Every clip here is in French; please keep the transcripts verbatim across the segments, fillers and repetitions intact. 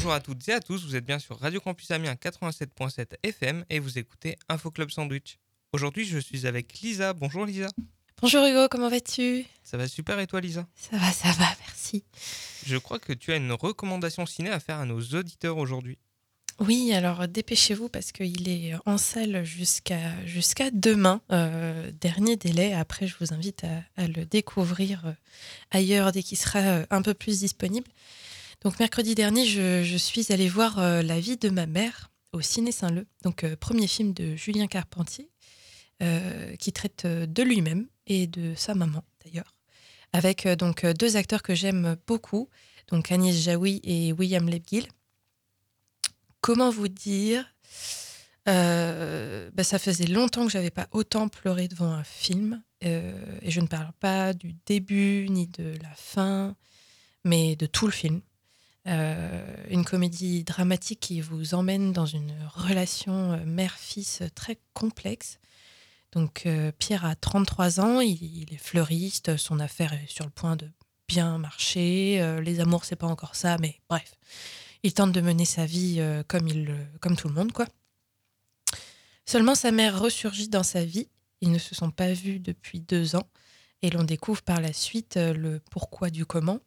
Bonjour à toutes et à tous, vous êtes bien sur Radio Campus Amiens quatre-vingt-sept virgule sept F M et vous écoutez Info Club Sandwich. Aujourd'hui, je suis avec Lisa. Bonjour Lisa. Bonjour Hugo, comment vas-tu ? Ça va super et toi Lisa ? Ça va, ça va, merci. Je crois que tu as une recommandation ciné à faire à nos auditeurs aujourd'hui. Oui, alors dépêchez-vous parce qu'il est en salle jusqu'à, jusqu'à demain, euh, dernier délai. Après, je vous invite à, à le découvrir euh, ailleurs dès qu'il sera euh, un peu plus disponible. Donc mercredi dernier, je, je suis allée voir euh, La vie de ma mère au Ciné Saint-Leu, donc euh, premier film de Julien Carpentier, euh, qui traite euh, de lui-même et de sa maman d'ailleurs, avec euh, donc euh, deux acteurs que j'aime beaucoup, donc Agnès Jaoui et William Lebguil. Comment vous dire euh, bah, ça faisait longtemps que j'avais pas autant pleuré devant un film, euh, et je ne parle pas du début ni de la fin, mais de tout le film. Euh, une comédie dramatique qui vous emmène dans une relation euh, mère-fils très complexe. Donc euh, Pierre a trente-trois ans, il, il est fleuriste, son affaire est sur le point de bien marcher, euh, les amours c'est pas encore ça, mais bref. Il tente de mener sa vie euh, comme, il, comme tout le monde, quoi. Seulement sa mère ressurgit dans sa vie, ils ne se sont pas vus depuis deux ans, et l'on découvre par la suite euh, le pourquoi du comment.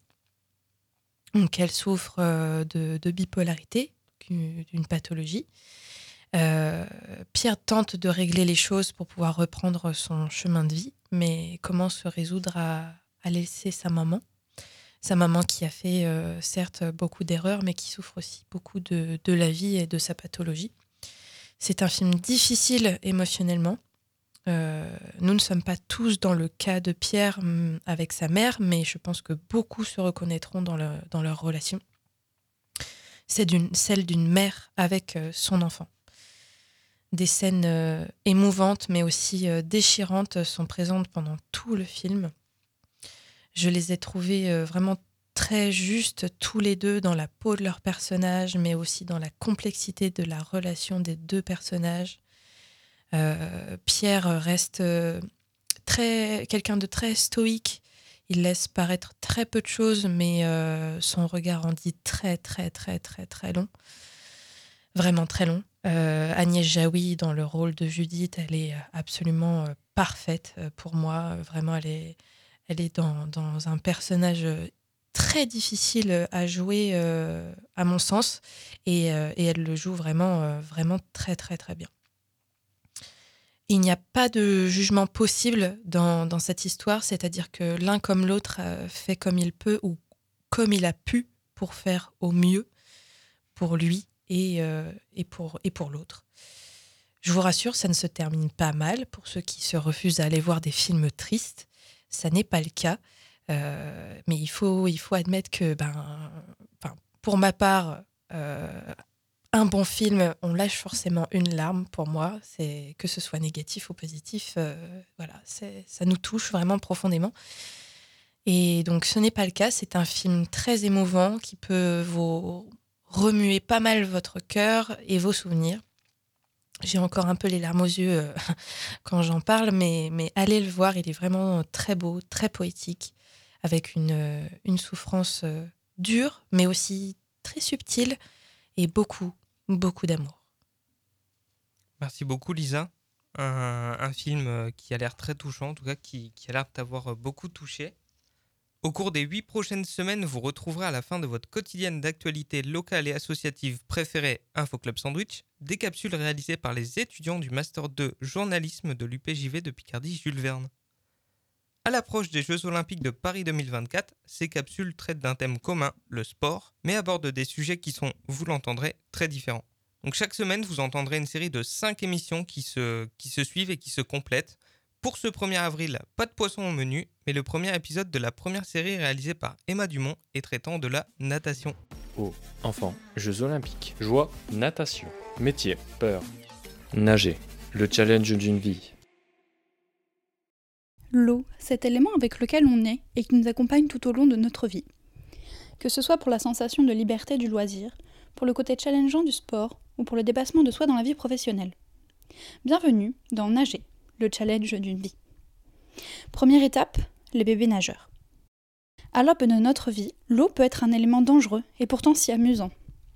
Donc elle souffre euh, de, de bipolarité, d'une pathologie. Euh, Pierre tente de régler les choses pour pouvoir reprendre son chemin de vie, mais comment se résoudre à, à laisser sa maman ? Sa maman qui a fait euh, certes beaucoup d'erreurs, mais qui souffre aussi beaucoup de, de la vie et de sa pathologie. C'est un film difficile émotionnellement. Euh, nous ne sommes pas tous dans le cas de Pierre hum, avec sa mère, mais je pense que beaucoup se reconnaîtront dans, le, dans leur relation. C'est d'une, celle d'une mère avec euh, son enfant. Des scènes euh, émouvantes, mais aussi euh, déchirantes sont présentes pendant tout le film. Je les ai trouvés euh, vraiment très justes, tous les deux, dans la peau de leurs personnages, mais aussi dans la complexité de la relation des deux personnages. Euh, Pierre reste euh, très, quelqu'un de très stoïque. Il laisse paraître très peu de choses, mais euh, son regard en dit très, très, très, très, très long. Vraiment très long. Euh, Agnès Jaoui, dans le rôle de Judith, elle est absolument euh, parfaite euh, pour moi. Vraiment, elle est, elle est dans, dans un personnage très difficile à jouer, euh, à mon sens, et, euh, et elle le joue vraiment, euh, vraiment très, très, très bien. Il n'y a pas de jugement possible dans, dans cette histoire, c'est-à-dire que l'un comme l'autre euh, fait comme il peut ou comme il a pu pour faire au mieux pour lui et, euh, et, pour, et pour l'autre. Je vous rassure, ça ne se termine pas mal pour ceux qui se refusent à aller voir des films tristes. Ça n'est pas le cas, euh, mais il faut, il faut admettre que, ben, pour ma part, euh, un bon film, on lâche forcément une larme pour moi, c'est que ce soit négatif ou positif, euh, voilà, c'est, ça nous touche vraiment profondément. Et donc ce n'est pas le cas, c'est un film très émouvant qui peut vous remuer pas mal votre cœur et vos souvenirs. J'ai encore un peu les larmes aux yeux euh, quand j'en parle, mais, mais allez le voir, il est vraiment très beau, très poétique, avec une, une souffrance euh, dure, mais aussi très subtile, et beaucoup, beaucoup d'amour. Merci beaucoup Lisa. Un, un film qui a l'air très touchant, en tout cas qui, qui a l'air de t'avoir beaucoup touché. Au cours des huit prochaines semaines, vous retrouverez à la fin de votre quotidienne d'actualité locale et associative préférée Info Club Sandwich, des capsules réalisées par les étudiants du Master deux Journalisme de l'U P J V de Picardie Jules Verne. À l'approche des Jeux Olympiques de Paris deux mille vingt-quatre, ces capsules traitent d'un thème commun, le sport, mais abordent des sujets qui sont, vous l'entendrez, très différents. Donc chaque semaine, vous entendrez une série de cinq émissions qui se, qui se suivent et qui se complètent. Pour ce premier avril, pas de poisson au menu, mais le premier épisode de la première série réalisée par Emma Dumont et traitant de la natation. Eau, enfants, Jeux Olympiques, joie, natation, métier, peur, nager, le challenge d'une vie. L'eau, cet élément avec lequel on est et qui nous accompagne tout au long de notre vie. Que ce soit pour la sensation de liberté du loisir, pour le côté challengeant du sport ou pour le dépassement de soi dans la vie professionnelle. Bienvenue dans Nager, le challenge d'une vie. Première étape, les bébés nageurs. À l'aube de notre vie, l'eau peut être un élément dangereux et pourtant si amusant.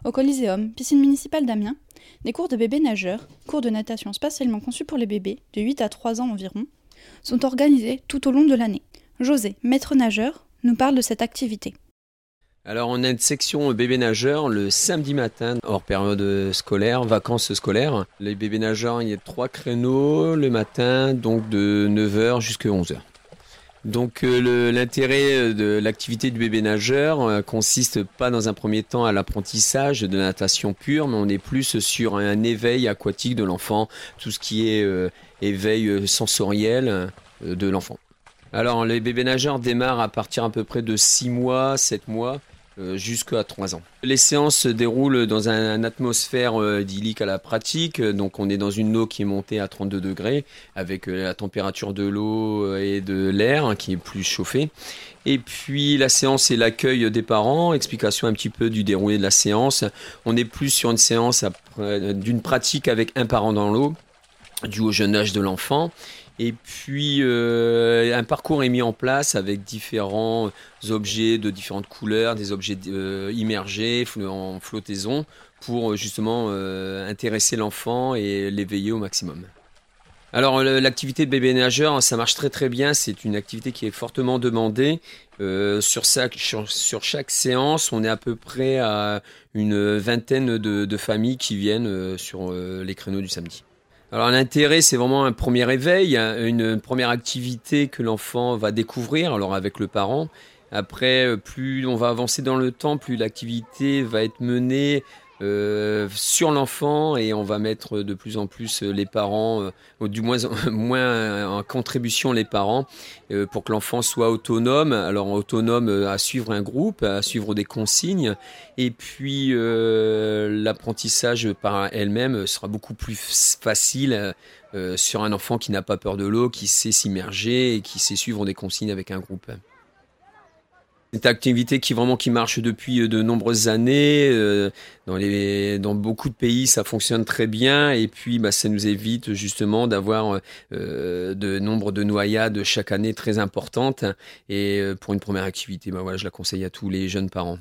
Au Coliseum, piscine municipale d'Amiens, des cours de bébés nageurs, cours de natation spécialement conçus pour les bébés, de huit à trois ans environ, sont organisés tout au long de l'année. José, maître nageur, nous parle de cette activité. Alors on a une section bébés nageurs le samedi matin, hors période scolaire, vacances scolaires. Les bébés nageurs, il y a trois créneaux le matin, donc de neuf heures jusqu'à onze heures. Donc euh, le, l'intérêt de l'activité du bébé nageur euh, consiste pas dans un premier temps à l'apprentissage de la natation pure, mais on est plus sur un éveil aquatique de l'enfant, tout ce qui est euh, éveil sensoriel euh, de l'enfant. Alors les bébés nageurs démarrent à partir à peu près de six mois, sept mois. Euh, jusqu'à trois ans. Les séances se déroulent dans un, une atmosphère euh, idyllique à la pratique, donc on est dans une eau qui est montée à trente-deux degrés, avec euh, la température de l'eau et de l'air hein, qui est plus chauffée. Et puis la séance est l'accueil des parents, explication un petit peu du déroulé de la séance. On est plus sur une séance après, d'une pratique avec un parent dans l'eau, dû au jeune âge de l'enfant. Et puis euh, un parcours est mis en place avec différents objets de différentes couleurs, des objets euh, immergés en flottaison pour justement euh, intéresser l'enfant et l'éveiller au maximum. Alors l'activité de bébé nageur, ça marche très très bien, c'est une activité qui est fortement demandée. Euh, sur, chaque, sur, sur chaque séance, on est à peu près à une vingtaine de, de familles qui viennent euh, sur euh, les créneaux du samedi. Alors l'intérêt, c'est vraiment un premier éveil, une première activité que l'enfant va découvrir, alors avec le parent. Après, plus on va avancer dans le temps, plus l'activité va être menée euh, sur l'enfant et on va mettre de plus en plus les parents, euh, ou du moins, moins en contribution les parents, euh, pour que l'enfant soit autonome. Alors autonome à suivre un groupe, à suivre des consignes, et puis euh, l'apprentissage par elle-même sera beaucoup plus facile euh, sur un enfant qui n'a pas peur de l'eau, qui sait s'immerger et qui sait suivre des consignes avec un groupe. C'est une activité qui vraiment qui marche depuis de nombreuses années. Euh, dans, les, dans beaucoup de pays, ça fonctionne très bien. Et puis, bah, ça nous évite justement d'avoir euh, de nombre de noyades chaque année très importantes. Et euh, pour une première activité, bah, voilà, je la conseille à tous les jeunes parents.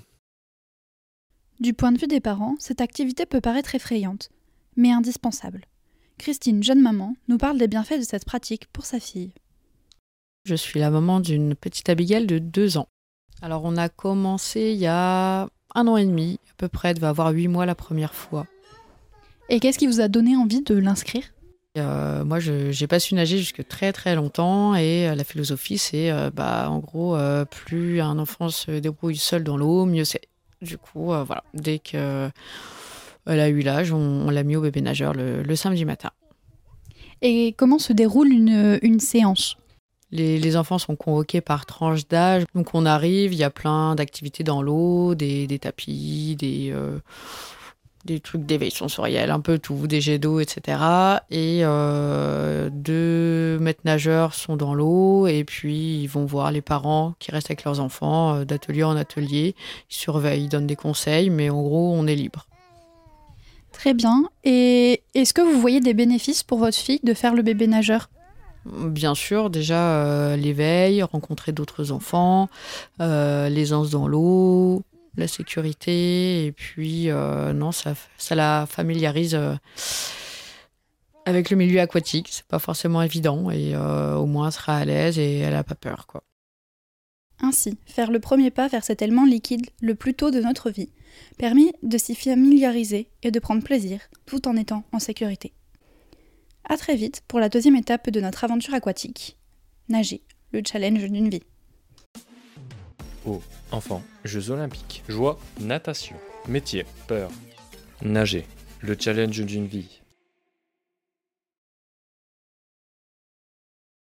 Du point de vue des parents, cette activité peut paraître effrayante, mais indispensable. Christine, jeune maman, nous parle des bienfaits de cette pratique pour sa fille. Je suis la maman d'une petite Abigail de deux ans. Alors, on a commencé il y a un an et demi, à peu près, elle devait avoir huit mois la première fois. Et qu'est-ce qui vous a donné envie de l'inscrire ? euh, Moi, je n'ai pas su nager jusque très très longtemps et euh, la philosophie, c'est euh, bah, en gros, euh, plus un enfant se débrouille seul dans l'eau, mieux c'est. Du coup, euh, voilà, dès qu'elle a eu l'âge, on, on l'a mis au bébé nageur le, le samedi matin. Et comment se déroule une, une séance ? Les, les enfants sont convoqués par tranche d'âge. Donc on arrive, il y a plein d'activités dans l'eau, des, des tapis, des, euh, des trucs d'éveil sensoriel, un peu tout, des jets d'eau, et cetera. Et euh, deux maîtres nageurs sont dans l'eau et puis ils vont voir les parents qui restent avec leurs enfants euh, d'atelier en atelier. Ils surveillent, ils donnent des conseils, mais en gros on est libre. Très bien. Et est-ce que vous voyez des bénéfices pour votre fille de faire le bébé nageur ? Bien sûr, déjà euh, l'éveil, rencontrer d'autres enfants, euh, l'aisance dans l'eau, la sécurité, et puis euh, non, ça, ça la familiarise euh, avec le milieu aquatique. C'est pas forcément évident, et euh, au moins elle sera à l'aise et elle a pas peur, quoi. Ainsi, faire le premier pas vers cet élément liquide le plus tôt de notre vie permet de s'y familiariser et de prendre plaisir tout en étant en sécurité. À très vite pour la deuxième étape de notre aventure aquatique. Nager, le challenge d'une vie. Eau, enfant, Jeux olympiques, joie, natation, métier, peur, nager, le challenge d'une vie.